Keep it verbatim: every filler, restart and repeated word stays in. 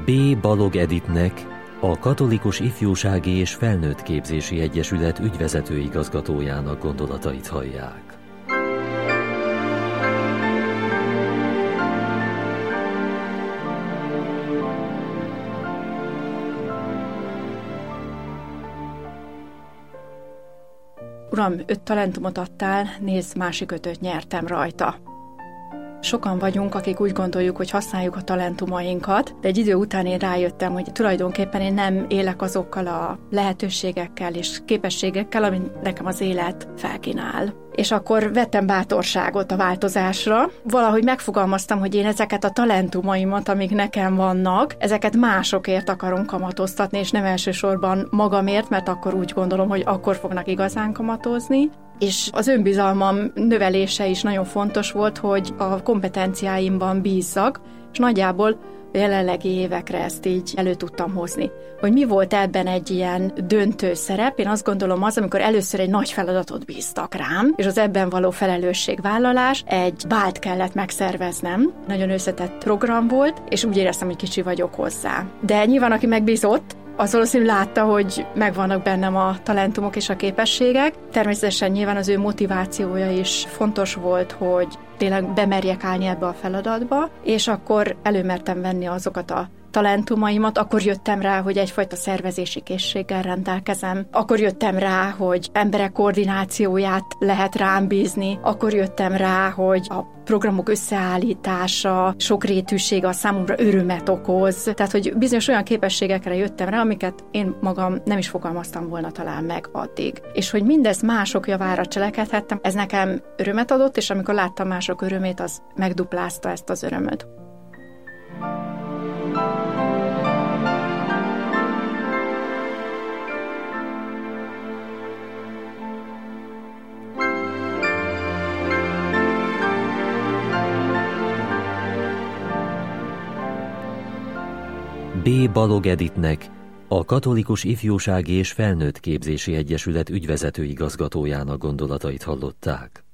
B. Balog Editnek, a Katolikus Ifjúsági és Felnőttképzési Egyesület ügyvezető igazgatójának gondolatait hallják. Uram, öt talentumot adtál, nézd, másik ötöt nyertem rajta. Sokan vagyunk, akik úgy gondoljuk, hogy használjuk a talentumainkat, de egy idő után én rájöttem, hogy tulajdonképpen én nem élek azokkal a lehetőségekkel és képességekkel, amit nekem az élet felkínál. És akkor vettem bátorságot a változásra. Valahogy megfogalmaztam, hogy én ezeket a talentumaimat, amik nekem vannak, ezeket másokért akarom kamatoztatni, és nem elsősorban magamért, mert akkor úgy gondolom, hogy akkor fognak igazán kamatozni. És az önbizalmam növelése is nagyon fontos volt, hogy a kompetenciáimban bízzak, és nagyjából a jelenlegi évekre ezt így elő tudtam hozni. Hogy mi volt ebben egy ilyen döntő szerep, én azt gondolom az, amikor először egy nagy feladatot bíztak rám, és az ebben való felelősségvállalás, egy bált kellett megszerveznem. Nagyon összetett program volt, és úgy éreztem, hogy kicsi vagyok hozzá. De nyilván, aki megbízott, az valószínűleg látta, hogy megvannak bennem a talentumok és a képességek. Természetesen nyilván az ő motivációja is fontos volt, hogy tényleg bemerjek állni ebbe a feladatba, és akkor előmertem venni azokat a talentumaimat, akkor jöttem rá, hogy egyfajta szervezési készséggel rendelkezem, akkor jöttem rá, hogy emberek koordinációját lehet rám bízni, akkor jöttem rá, hogy a programok összeállítása, sokrétűsége a számomra örömet okoz, tehát hogy bizonyos olyan képességekre jöttem rá, amiket én magam nem is fogalmaztam volna talán meg addig. És hogy mindez mások javára cselekedhettem, ez nekem örömet adott, és amikor láttam mások örömét, az megduplázta ezt az örömöt. B. Balog Editnek, a Katolikus Ifjúsági és Felnőttképzési Egyesület ügyvezető igazgatójának gondolatait hallották.